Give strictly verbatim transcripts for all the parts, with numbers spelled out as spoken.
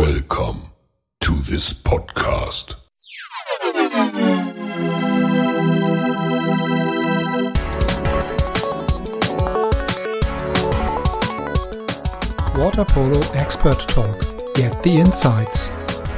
Welcome to this podcast. Water Polo Expert Talk. Get the insights.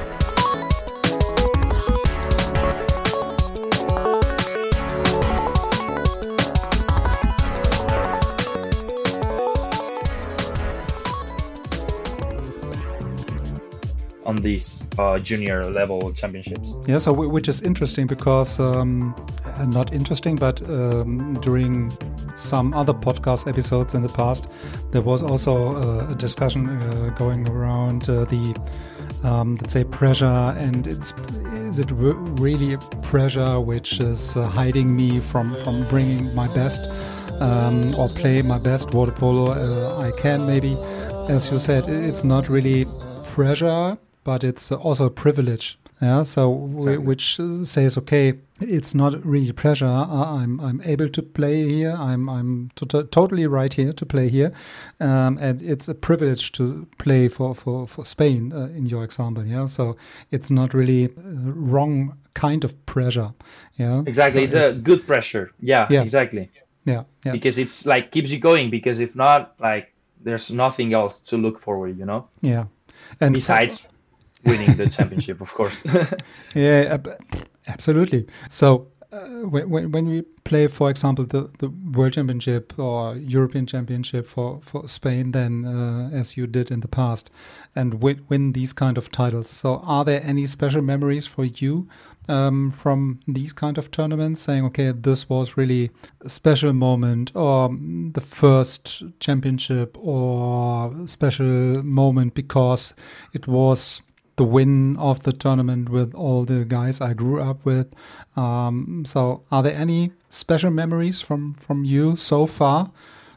On these uh, junior level championships. Yeah, so w- which is interesting because um, uh, not interesting, but um, during some other podcast episodes in the past, there was also uh, a discussion uh, going around uh, the um, let's say pressure, and it's is it re- really a pressure which is uh, hiding me from from bringing my best um, or play my best water polo uh, I can maybe. As you said, it's not really pressure, but it's also a privilege. Yeah, so Exactly. w- which uh, says, okay, it's not really pressure. Uh, I'm I'm able to play here. I'm I'm to- to- totally right here to play here, um, and it's a privilege to play for for for Spain uh, in your example. Yeah, so it's not really uh, wrong kind of pressure. Yeah, Exactly, so it's a good pressure. Yeah, Yeah. exactly. yeah yeah Because it's like keeps you going. Because if not, like there's nothing else to look forward. You know, yeah, and besides winning the championship, of course. Yeah, ab- absolutely. So uh, when, when when we play, for example, the, the World Championship or European Championship for, for Spain, then uh, as you did in the past, and win, win these kind of titles. So are there any special memories for you um, from these kind of tournaments, saying, okay, this was really a special moment, or mm, the first championship, or special moment because it was the win of the tournament with all the guys I grew up with. Um, so are there any special memories from, from you so far?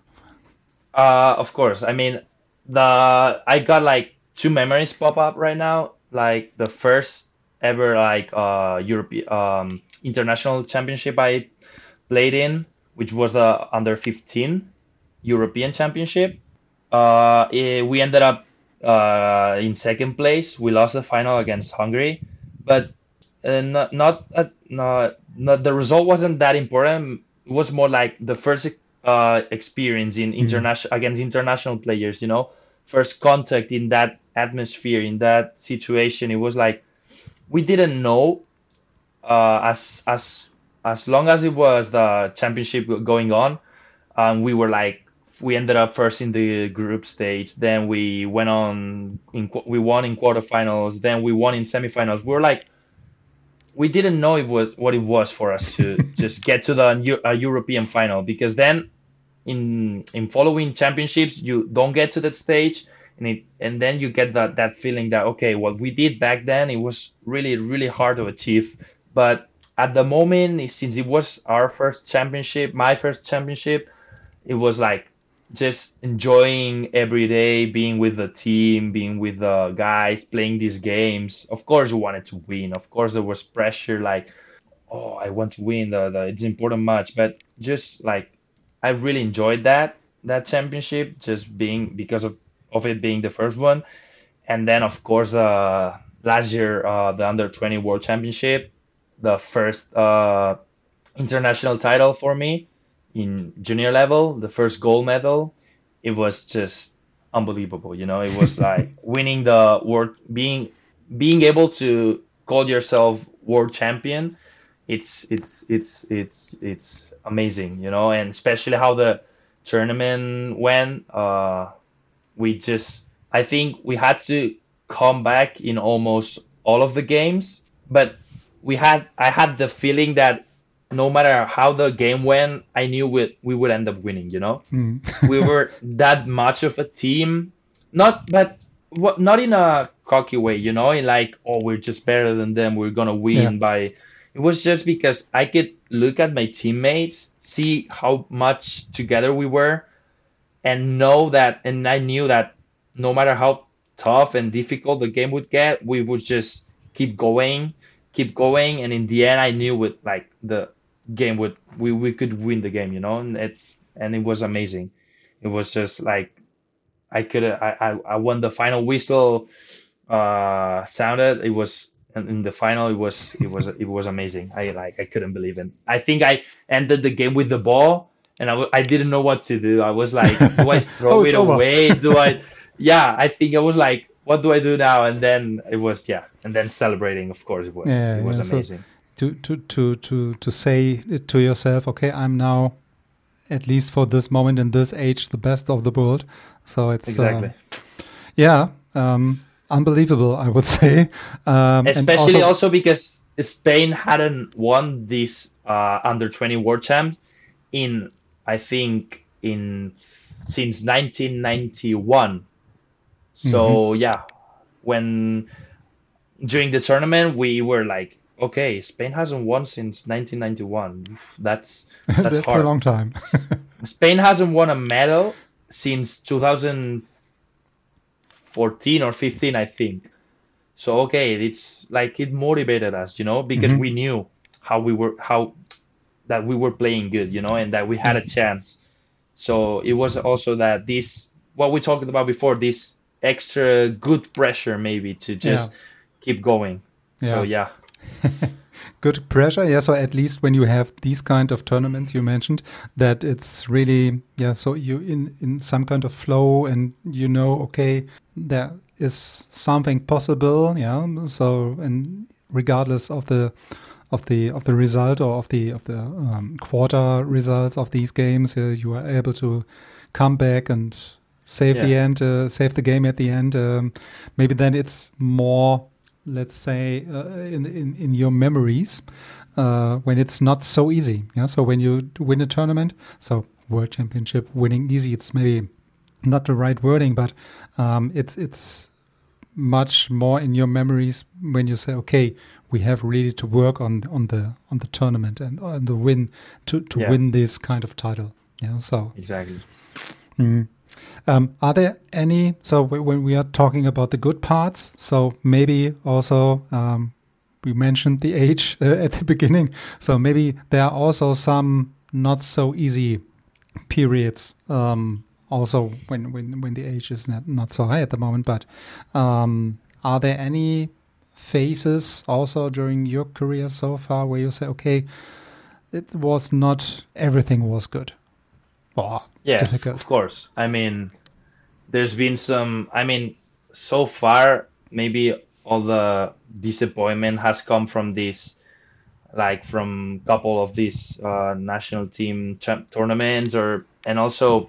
Uh, of course. I mean, the I got like two memories pop up right now. Like the first ever like uh European um international championship I played in, which was the under fifteen European Championship. Uh, eh, we ended up uh in second place. We lost the final against Hungary, but uh, not not, uh, not not the result wasn't that important. It was more like the first uh experience in Mm. international against international players. You know, first contact in that atmosphere, in that situation. It was like we didn't know uh as as as long as it was the championship going on. Um, we were like we ended up first in the group stage. Then we went on in qu- we won in quarterfinals. Then we won in semifinals. We were like we didn't know it was what it was for us to just get to the Eu- uh, European final, because then in in following championships you don't get to that stage, and it and then you get that that feeling that okay, what we did back then, it was really really hard to achieve. But at the moment, since it was our first championship, my first championship, it was like just enjoying every day, being with the team, being with the guys, playing these games. Of course, we wanted to win. Of course, there was pressure, like, oh, I want to win the, the it's important match. But just like I really enjoyed that that championship, just being because of of it being the first one. And then of course, uh, last year, uh, the under twenty World Championship, the first uh, international title for me in junior level, the first gold medal. It was just unbelievable. You know, it was like winning the world, being being able to call yourself world champion. It's it's it's it's it's amazing, you know, and especially how the tournament went. Uh, we just, I think we had to come back in almost all of the games, but we had, I had the feeling that no matter how the game went, I knew we, we would end up winning, you know? Mm. We were that much of a team, not, but what, not in a cocky way, you know, in like, oh, we're just better than them, we're gonna Yeah. win by, it was just because I could look at my teammates, see how much together we were, and know that, and I knew that no matter how tough and difficult the game would get, we would just keep going, keep going, and in the end, I knew with like the game would we we could win the game, you know, and it's and it was amazing. It was just like I could I I, I won the final whistle uh, sounded, it was in in the final. It was it was it was amazing. I like I couldn't believe it. I think I ended the game with the ball, and I w- I didn't know what to do. I was like, do I Oh, throw it's it over. away? Do I? Yeah, I think I was like, what do I do now? And then it was yeah, and then celebrating. Of course, it was Yeah, it was yeah. So amazing. to to to to to say it to yourself, okay, I'm now at least for this moment in this age the best of the world. So it's uh, Exactly. yeah, um, unbelievable, I would say. Um, and Especially also, also because Spain hadn't won this uh, under twenty World Champs in I think in since nineteen ninety-one. mhm. So yeah, when during the tournament we were like, okay, Spain hasn't won since nineteen ninety-one. Oof, That's that's That's a hard. long time. S- Spain hasn't won a medal since two thousand fourteen or fifteen, I think. So okay, it's like it motivated us, you know, because Hmm. we knew how we were how that we were playing good, you know, and that we had Yeah, a chance. So it was also that this what we talked about before, this extra good pressure maybe to yeah, just keep going. So yeah. yeah, Good pressure. Yeah. So at least when you have these kind of tournaments you mentioned, that it's really yeah. So you in in some kind of flow, and you know, okay, there is something possible. Yeah. So and regardless of the of the of the result or of the of the um, quarter results of these games, uh, you are able to come back and save yeah, the end, uh, save the game at the end. Um, maybe then it's more, let's say, uh, in, in in your memories uh, when it's not so easy. Yeah. So when you win a tournament, so World Championship winning easy, it's maybe not the right wording, but um, it's it's much more in your memories when you say, okay, we have really to work on on the on the tournament and on the win to to yeah, win this kind of title. Yeah. So. exactly. Mm. Um, are there any, so w- when we are talking about the good parts, so maybe also um, we mentioned the age uh, at the beginning, so maybe there are also some not so easy periods, um, also when, when, when the age is not, not so high at the moment, but um, are there any phases also during your career so far where you say, okay, it was not everything was good or Yeah, f- difficult? of course. I mean, there's been some. I mean, so far maybe all the disappointment has come from this, like from couple of these uh, national team champ tournaments, or and also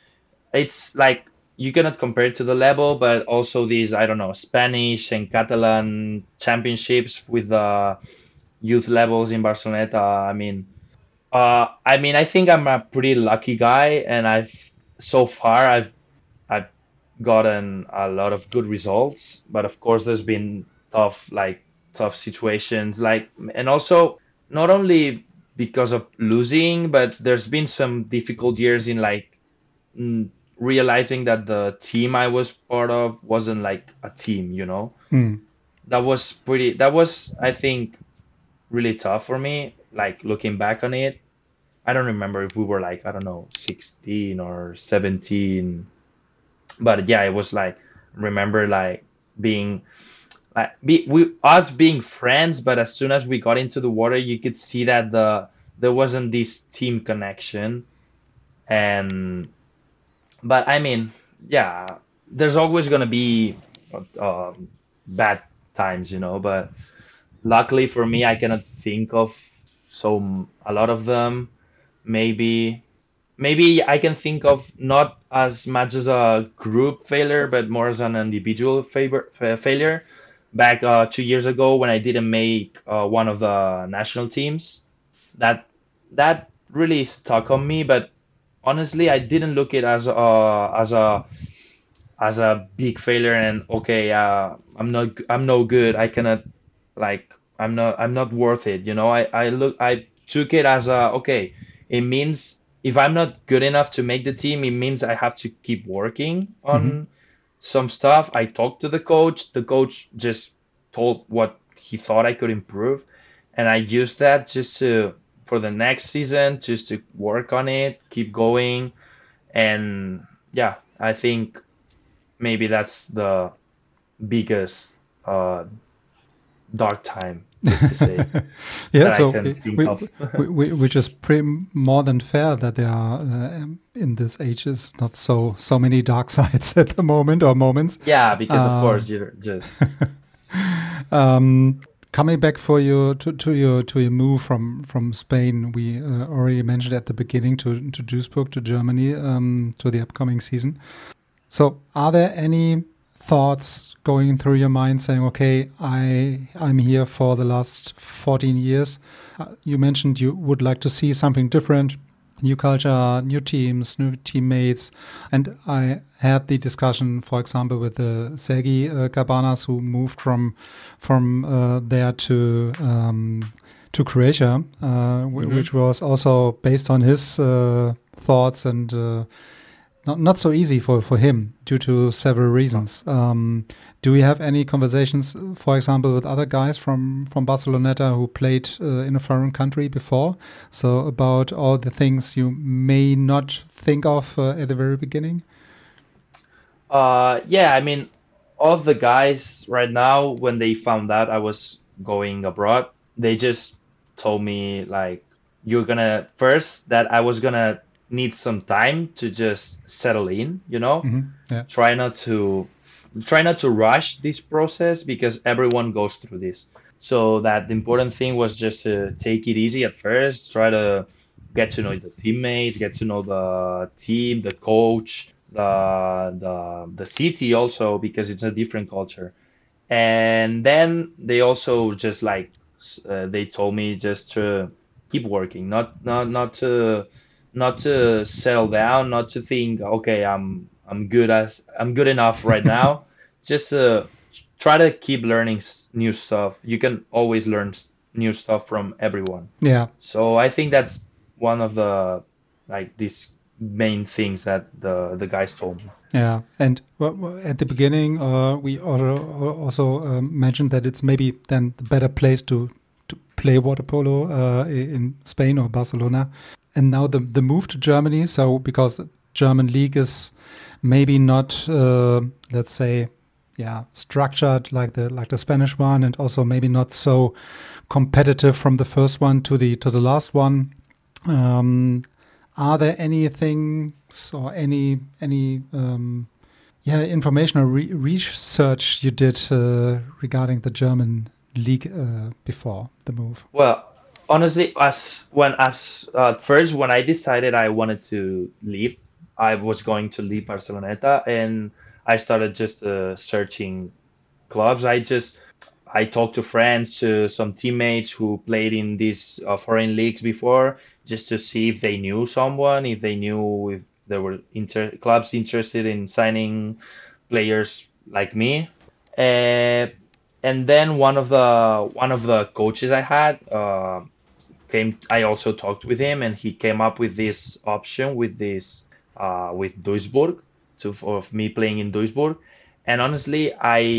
it's like you cannot compare it to the level, but also these I don't know Spanish and Catalan championships with the youth levels in Barcelona. I mean, uh, I mean, I think I'm a pretty lucky guy, and I've so far I've I've gotten a lot of good results, but of course there's been tough like tough situations like and also not only because of losing, but there's been some difficult years in like mm, realizing that the team I was part of wasn't like a team, you know. Mm. That was pretty that was I think really tough for me like looking back on it. I don't remember if we were like I don't know sixteen or seventeen, but yeah, it was like remember like being like be, we us being friends, but as soon as we got into the water, you could see that the there wasn't this team connection. And but I mean, yeah, there's always gonna be uh, um, bad times, you know. But luckily for me, I cannot think of so m- a lot of them. Maybe maybe I can think of not as much as a group failure, but more as an individual favor, fa- failure. Back uh, two years ago, when I didn't make uh, one of the national teams, that that really stuck on me. But honestly, I didn't look it as a as a as a big failure. And okay, uh, I'm not I'm no good. I cannot like I'm not I'm not worth it. You know, I I look I took it as a okay. It means if I'm not good enough to make the team, it means I have to keep working Hmm. on some stuff. I talked to the coach. The coach just told what he thought I could improve, and I used that just to for the next season, just to work on it, keep going, and yeah, I think maybe that's the biggest uh, dark time, just to say, yeah, that I so can we, think we, of. we, we- which is pretty more than fair that there are uh, in this age is not so so many dark sides at the moment or moments. Yeah, because of Um, course you're just Um, coming back for you to, to your to your move from from Spain, we uh, already mentioned at the beginning to to Duisburg to Germany um, to the upcoming season. So, are there any thoughts going through your mind saying, "Okay, I I'm here for the last fourteen years"? Uh, you mentioned you would like to see something different, new culture, new teams, new teammates, and I had the discussion, for example, with uh, Sergi uh, Cabanas, who moved from from uh, there to um, to Croatia, uh, w- Mhm. which was also based on his uh, thoughts and. Uh, not not so easy for, for him due to several reasons. Um, do we have any conversations, for example, with other guys from from Barceloneta who played uh, in a foreign country before? So about all the things you may not think of uh, at the very beginning. Uh, yeah, I mean, all the guys right now, when they found out I was going abroad, they just told me like, you're gonna first that I was gonna need some time to just settle in, you know, Hmm. Yeah. try not to try not to rush this process because everyone goes through this. So that the important thing was just to take it easy at first, try to get to know the teammates, get to know the team, the coach, the the the city also because it's a different culture. And then they also just like uh, they told me just to keep working, not not not to not to settle down, not to think, okay, I'm I'm good as I'm good enough right now. Just uh, try to keep learning s- new stuff. You can always learn s- new stuff from everyone. Yeah. So I think that's one of the like these main things that the the guys told me. Yeah, and well, well, at the beginning, uh, we al- also um, mentioned that it's maybe then the better place to to play water polo uh, i- in Spain or Barcelona, and now the the move to Germany. So because the German league is maybe not, uh, let's say, yeah, structured like the like the Spanish one, and also maybe not so competitive from the first one to the to the last one. Um, are there any things or any any um, yeah information or re- research you did uh, regarding the German league uh, before the move? Well, honestly, as when as uh, first when I decided I wanted to leave, I was going to leave Barceloneta, and I started just uh, searching clubs. I just I talked to friends, to some teammates who played in these uh, foreign leagues before, just to see if they knew someone, if they knew if there were inter clubs interested in signing players like me. Uh, and then one of the one of the coaches I had uh, came. I also talked with him, and he came up with this option with this uh, with Duisburg to of me playing in Duisburg. And honestly,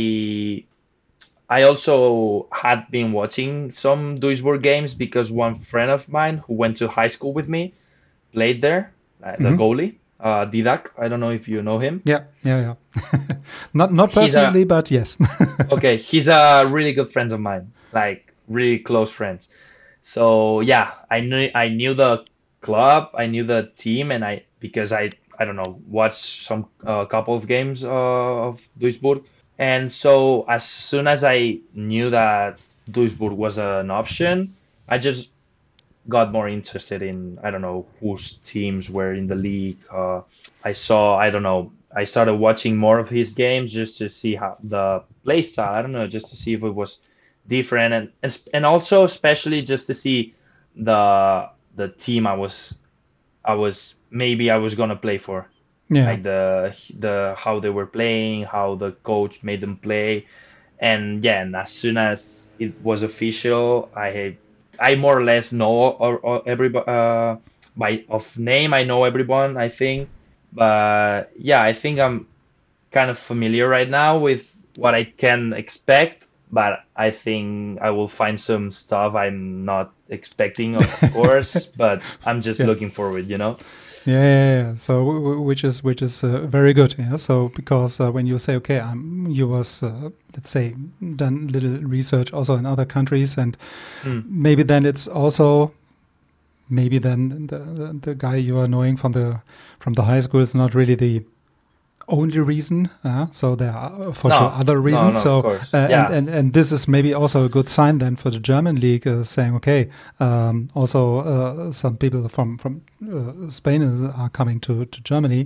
I I also had been watching some Duisburg games because one friend of mine who went to high school with me played there, uh, the Hmm. goalie, uh, Didak. I don't know if you know him. Yeah, yeah, yeah. not not He's a personally, but yes. okay. He's a really good friend of mine, like really close friends. So yeah, I knew I knew the club, I knew the team, and I because I I don't know watched some a couple of games uh, of Duisburg, and so as soon as I knew that Duisburg was an option, I just got more interested in I don't know whose teams were in the league. Uh, I saw I don't know I started watching more of his games just to see how the play style. I don't know, just to see if it was different, and and, and also especially just to see the the team I was I was maybe I was gonna play for, Yeah, like the the how they were playing, how the coach made them play, and yeah, and as soon as it was official, I I more or less know or, or everybody uh, by of name. I know everyone, I think, but yeah, I think I'm kind of familiar right now with what I can expect. But I think I will find some stuff I'm not expecting, of course. But I'm just yeah. looking forward, you know. Yeah, yeah, yeah. So w- w- which is which is uh, very good. Yeah. So because uh, when you say okay, I'm you was uh, let's say done little research also in other countries, and Mm. maybe then it's also maybe then the, the the guy you are knowing from the from the high school is not really the only reason. Uh, so there are for No, sure other no, reasons. no, so of course. uh, Yeah. and, and and this is maybe also a good sign then for the German league, uh, saying okay, um, also uh, some people from from uh, Spain is, are coming to to Germany,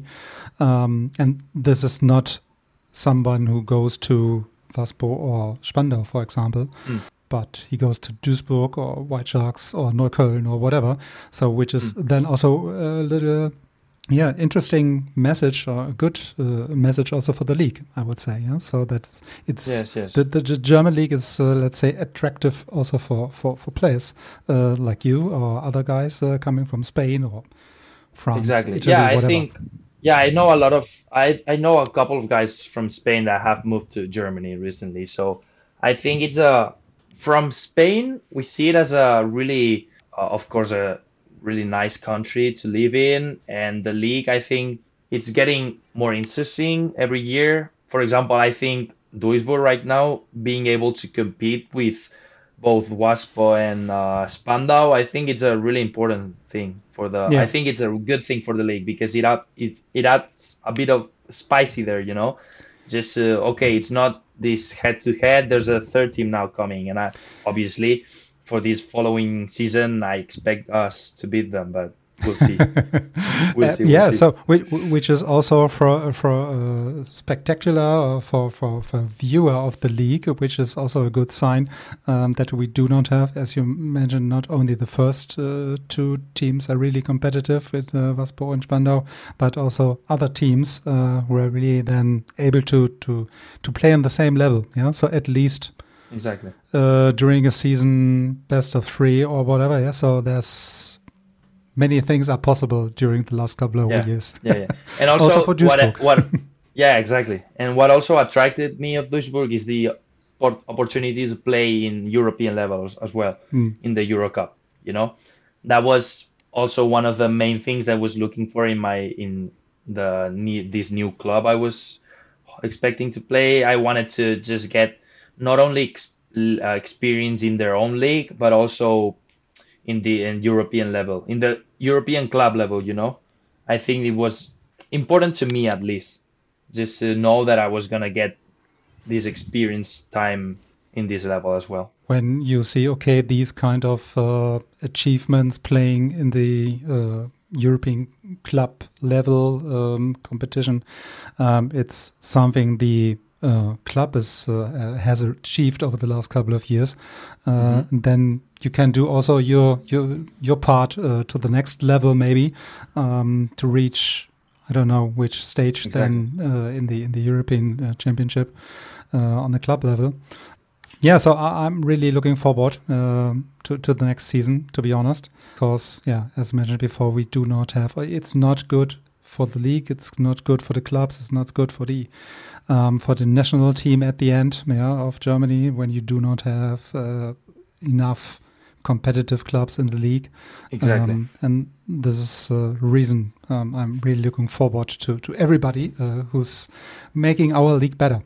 um, and this is not someone who goes to Waspo or Spandau, for example. Mm. But he goes to Duisburg or White Sharks or Neukölln or whatever. So, which is Mm. then also a little, yeah, interesting message or a good uh, message also for the league, I would say. Yeah, so that it's, it's Yes, yes. the, the, the German league is, uh, let's say, attractive also for for for players uh, like you or other guys uh, coming from Spain or France. Exactly. Italy, Yeah, I whatever. think. Yeah, I know a lot of. I I know a couple of guys from Spain that have moved to Germany recently. So I think it's a from Spain. We see it as a really, uh, of course, a really nice country to live in, and the league. I think it's getting more interesting every year. For example, I think Duisburg right now being able to compete with both Waspo and uh, Spandau, I think it's a really important thing for the. I Yeah. think it's a good thing for the league because it up it it adds a bit of spicy there, you know. Just uh, okay, it's not this head to head. There's a third team now coming, and I, obviously for this following season, I expect us to beat them, but we'll see. We'll Uh, see. We'll yeah, see. so which, which is also for for uh, spectacular uh, for for for viewer of the league, which is also a good sign um, that we do not have, as you mentioned, not only the first uh, two teams are really competitive with uh, Waspo and Spandau, but also other teams uh, who are really then able to to to play on the same level. Yeah, so at least Exactly. uh, during a season, best of three or whatever. Yeah, so there's many things are possible during the last couple of Yeah. years. Yeah, yeah. And also, Also for what Duisburg. what yeah, exactly. And what also attracted me of Duisburg is the por- opportunity to play in European levels as well Mm. in the Euro Cup, you know. That was also one of the main things I was looking for in my in the ne- this new club I was expecting to play. I wanted to just get not only ex- l- uh, experience in their own league, but also in the in European level, in the European club level, you know. I think it was important to me at least, just to know that I was gonna get this experience time in this level as well. When you see, okay, these kind of uh, achievements playing in the uh, European club level um, competition, um, it's something the uh, club is uh, has achieved over the last couple of years. Uh, Mm-hmm. Then you can do also your your your part uh, to the next level, maybe um, to reach. I don't know which stage Exactly. then uh, in the in the European uh, Championship uh, on the club level. Yeah, so I, I'm really looking forward um, to to the next season, to be honest, because yeah, as mentioned before, we do not have. It's not good for the league. It's not good for the clubs. It's not good for the um, for the national team at the end, yeah, of Germany when you do not have uh, enough competitive clubs in the league. Exactly. Um, and this is a reason um, I'm really looking forward to to everybody uh, who's making our league better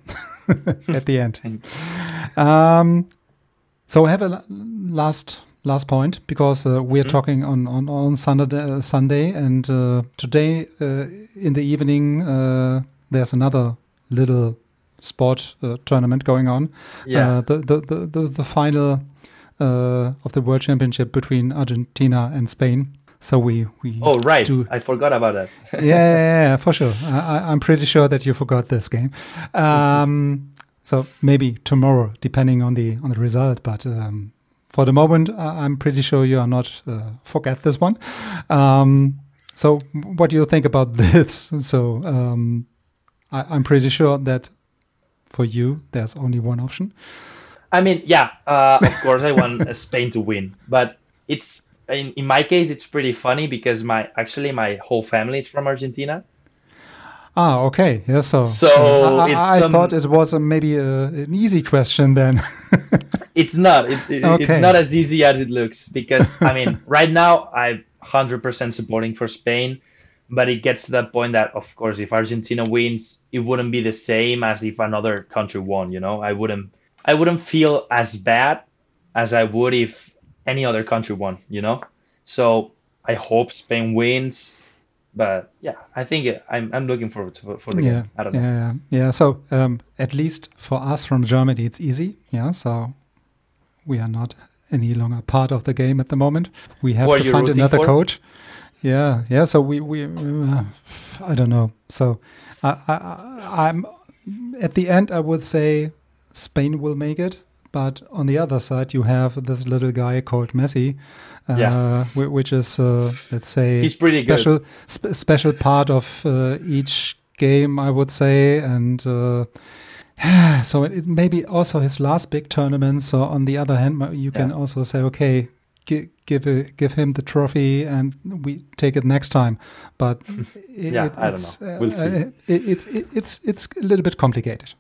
at the end. Thank Um, so I have a la- last last point because uh, we are Mhm. talking on on on Sunday, uh, Sunday and uh, today uh, in the evening uh, there's another little sport uh, tournament going on. Yeah. Uh, the, the, the the the final uh, of the World Championship between Argentina and Spain. So we we Oh, right. do I forgot about that. yeah, yeah, yeah, for sure. I, I- I'm pretty sure that you forgot this game. Um, so maybe tomorrow, depending on the on the result. But um, for the moment, I- I'm pretty sure you are not uh, forget this one. Um, so what do you think about this? So um, I, I'm pretty sure that for you, there's only one option. I mean, yeah, uh, of course I want uh, Spain to win, but it's in, in my case it's pretty funny because my actually my whole family is from Argentina. Ah, okay. Yeah, so, So uh, I, it's I, I some- thought it was a, maybe a, an easy question then. It's not. It, it- Okay. It's not as easy as it looks because I mean, right now I'm one hundred percent supporting for Spain but it gets to that point that, of course, if Argentina wins, it wouldn't be the same as if another country won. You know, I wouldn't, I wouldn't feel as bad as I would if any other country won. You know, so I hope Spain wins. But yeah, I think it, I'm I'm looking forward to for the Yeah, game. I don't know. yeah, yeah. yeah. So um, at least for us from Germany, it's easy. Yeah, so we are not any longer part of the game at the moment. We have Who are to you find rooting another for? coach. Yeah, yeah. So we we uh, I don't know. So I, I I'm at the end. I would say Spain will make it, but on the other side, you have this little guy called Messi, uh, Yeah. whi- which is uh, let's say He's pretty good. special sp- special part of uh, each game, I would say, and. Uh, so it, it may be also his last big tournament. So on the other hand, ma- you can Yeah. also say, okay, gi- give a, give him the trophy, and we take it next time. But it, Yeah, it, I don't it's know. We'll see. uh, it, it's it, it's it's a little bit complicated.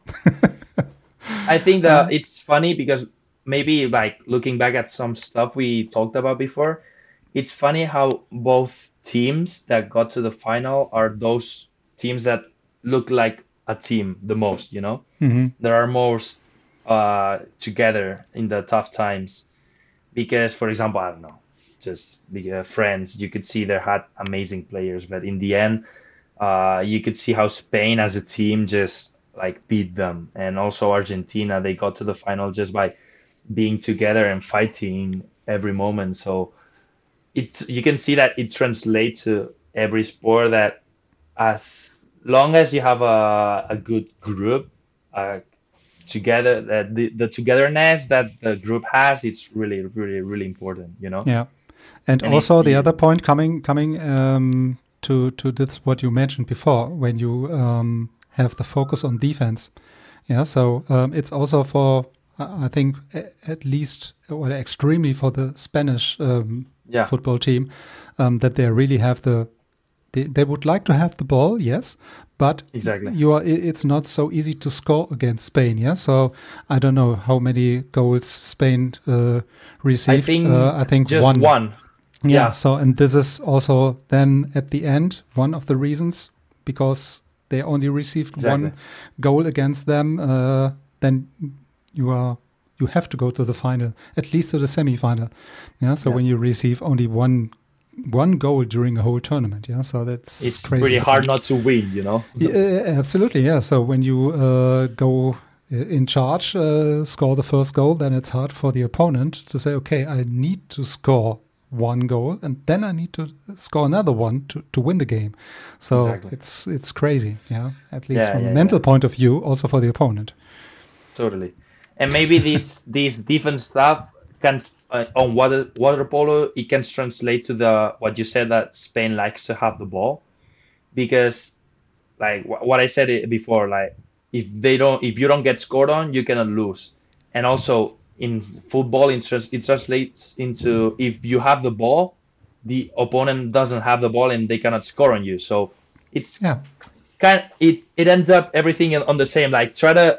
I think that it's funny because maybe like looking back at some stuff we talked about before, it's funny how both teams that got to the final are those teams that look like a team the most, you know? hmm They are most uh, together in the tough times. Because, for example, I don't know, just the uh, France, you could see they had amazing players, but in the end, uh, you could see how Spain as a team just like beat them, and also Argentina, they got to the final just by being together and fighting every moment. So it's you can see that it translates to every sport that as long as you have a, a good group uh, together, that the, the togetherness that the group has, it's really, really, really important, you know? Yeah, and And also it's the you, other point coming coming um, to to this what you mentioned before when you um, have the focus on defense. Yeah, so um, it's also for I I think a- at least or extremely for the Spanish um, yeah, football team um, that they really have the they, they would like to have the ball, yes, but exactly. you are i- it's not so easy to score against Spain. Yeah, so I don't know how many goals Spain uh, I received. think Uh, I think just one. one. Yeah. Yeah, So, and this is also then at the end one of the reasons because they only received exactly. one goal against them. Uh, then you are you have to go to the final, at least to the semi-final. Yeah. So Yeah. when you receive only one one goal during a whole tournament, yeah. So that's It's crazy. pretty So- hard not to win, you know? yeah, absolutely, yeah. So when you uh, go i- in charge, uh, score the first goal, then it's hard for the opponent to say, okay, I need to score one goal, and then I need to score another one to, to win the game. So Exactly. it's it's crazy, yeah. At least Yeah, from yeah, a mental yeah. point of view, also for the opponent. Totally. And maybe this this different stuff can uh, on water water polo it can translate to the what you said that Spain likes to have the ball because like wh- what I said it before, like if they don't if you don't get scored on, you cannot lose. And also in football, it, trans- it translates into if you have the ball, the opponent doesn't have the ball and they cannot score on you. So it's Yeah, kind it it ends up everything on the same. Like try to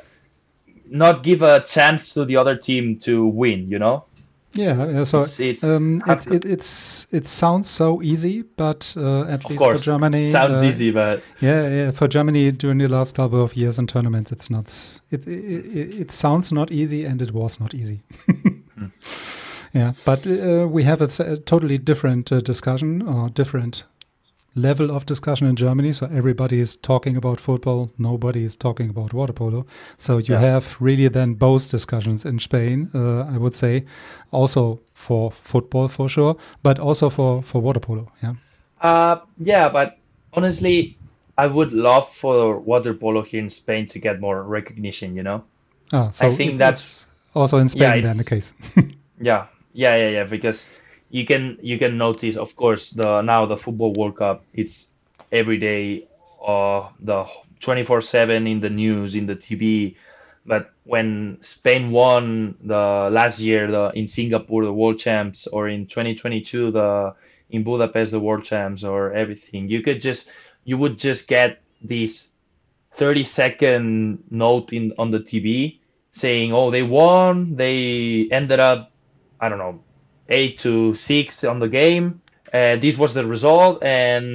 not give a chance to the other team to win. You know, yeah. yeah, So it's it's um, hard it, to- it it's it sounds so easy, but uh, at of least course for Germany, sounds uh, easy, but Yeah, yeah. For Germany during the last couple of years in tournaments, it's not. It it, it, it sounds not easy, and it was not easy. Yeah, but uh, we have a, s- a totally different uh, discussion or different level of discussion in Germany. So everybody is talking about football. Nobody is talking about water polo. So you Yeah. have really then both discussions in Spain. Uh, I would say, also for football for sure, but also for for water polo. Yeah. uh yeah, but honestly, I would love for water polo here in Spain to get more recognition. You know, Ah, so I think it's, that's it's also in yeah, Spain then the it's case. yeah, yeah, yeah, yeah. Because you can you can notice, of course, the now the football World Cup. It's every day, uh, the twenty four seven in the news, in the T V. But when Spain won the last year, the in Singapore, the World Champs, or in twenty twenty two, the in Budapest, the World Champs, or everything, you could just you would just get this thirty second note in on the T V saying, "Oh, they won. They ended up, I don't know, eight to six on the game. Uh, this was the result." And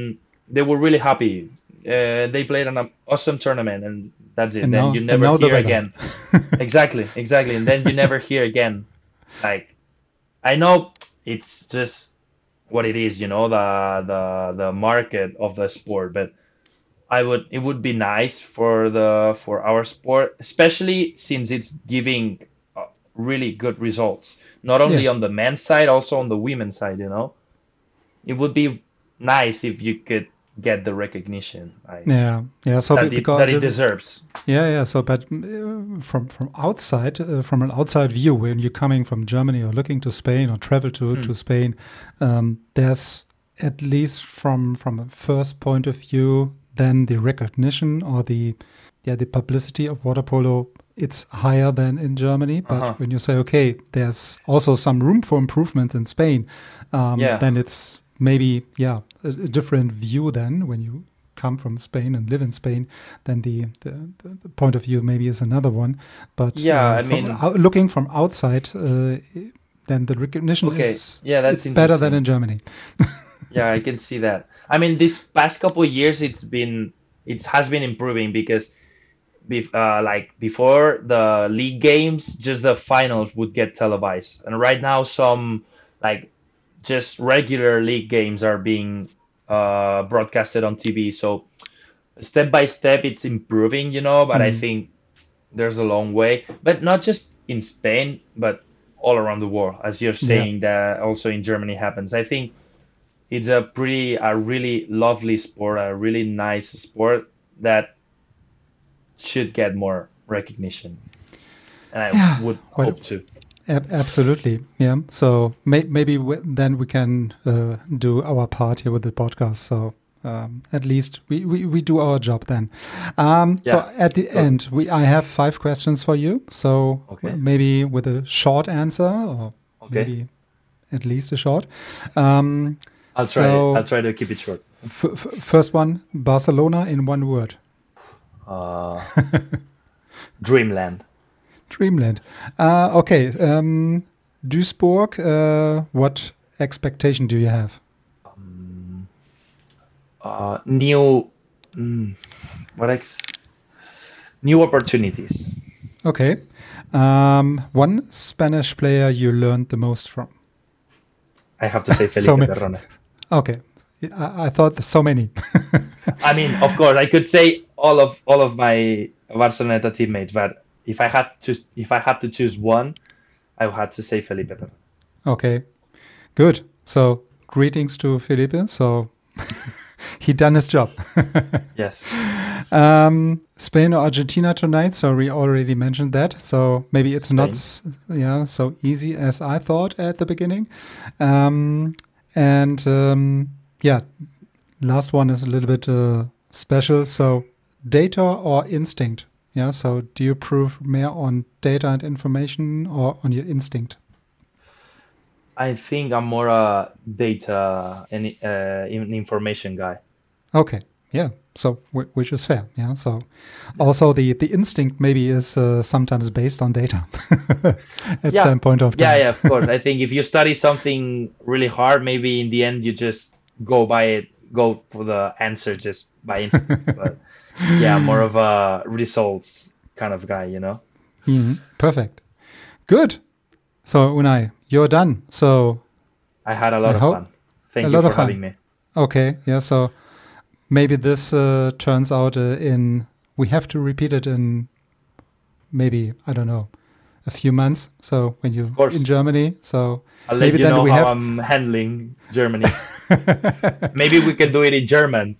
they were really happy. Uh, they played an awesome tournament, and that's it. And then now- you and never now the hear weather. again. Exactly, exactly. And then you never hear again. Like, I know it's just what it is, you know, the the the market of the sport, but I would it would be nice for the for our sport, especially since it's giving uh, really good results, not only Yeah. on the men's side, also on the women's side, you know. It would be nice if you could get the recognition I, Yeah, yeah. So that, be- it, because that it it- deserves. yeah, yeah. So, but uh, from from outside, uh, from an outside view, when you're coming from Germany or looking to Spain or travel to Hmm. to Spain, um, there's at least from from a first point of view, then the recognition or the yeah the publicity of water polo, it's higher than in Germany. But Uh-huh. when you say, okay, there's also some room for improvement in Spain, um, Yeah. then it's maybe yeah a, a different view then when you come from Spain and live in Spain, then the the, the, the point of view maybe is another one. But Yeah, uh, I from mean- out, looking from outside, uh, then the recognition Okay, is yeah, that's it's better than interesting. in Germany. Yeah, I can see that. I mean, this past couple of years, it's been it has been improving because, bef- uh, like before the league games, just the finals would get televised, and right now some like just regular league games are being uh, broadcasted on T V. So step by step, it's improving, you know. But I Mm. think there's a long way, but not just in Spain, but all around the world, as you're Yeah. saying that also in Germany happens. I think it's a pretty, a really lovely sport, a really nice sport that should get more recognition. And I Yeah, would well- hope to. Ab- absolutely, yeah. So may- maybe w- then we can uh, do our part here with the podcast. So um, at least we, we, we do our job then. Um, so Yeah, at the good. end, we I have five questions for you. So Okay. maybe with a short answer, or Okay. maybe at least a short. Um, I'll try. so- I'll try to keep it short. f- f- first one: Barcelona in one word. Uh, Dreamland. Dreamland. Uh, okay. Um, Duisburg. Uh, what expectation do you have? Uh, new. Mm, what ex? New opportunities. Okay. Um, one Spanish player you learned the most from. I have to say Felipe So ma- Perrone. Okay. I, I thought so many. I mean, of course, I could say all of all of my Barcelona teammates, but if I had to if I had to choose one, I would have to say Felipe Perrone. Okay. Good. So greetings to Felipe. So he done his job. Yes. Um, Spain or Argentina tonight? So we already mentioned that. So maybe it's not s- yeah so easy as I thought at the beginning. Um, and um, yeah, last one is a little bit uh, special. So data or instinct? Yeah. So do you prove more on data and information or on your instinct? I think I'm more a data and uh, in- information guy. Okay. Yeah. So wh- which is fair. Yeah. So also the the instinct maybe is uh, sometimes based on data at Yeah. some point of time. Yeah, yeah, of course. I think if you study something really hard, maybe in the end you just go by it, go for the answer just by instinct. But yeah, more of a results kind of guy, you know? Mhm. Perfect. Good. So Unai, you're done. So I had a lot I of hope- fun. Thank a you lot for of fun. having me. okay. Yeah. So maybe this uh, turns out uh, in we have to repeat it in maybe I don't know a few months. So when you course. in Germany, so I'll let maybe you then know we how have I'm handling Germany. Maybe we can do it in German.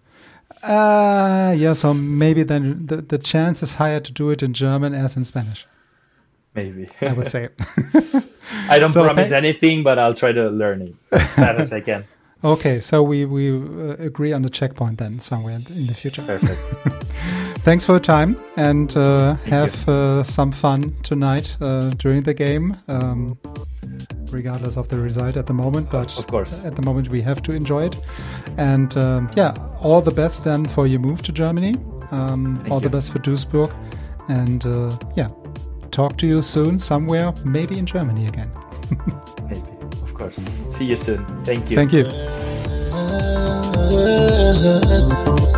uh yeah. So maybe then the the chance is higher to do it in German as in Spanish. Maybe. I would say. I don't So promise thank- anything, but I'll try to learn it as fast as I can. Okay, so we we uh, agree on the checkpoint then somewhere in the, in the future. Perfect. Thanks for your time and uh, have uh, some fun tonight uh, during the game, um, regardless of the result at the moment. But Of course. at the moment we have to enjoy it. And um, yeah, all the best then for your move to Germany. Um, all the you. best for Duisburg. And uh, yeah, talk to you soon somewhere, maybe in Germany again. Maybe. Of course. See you soon. Thank you. Thank you. uh, uh, uh.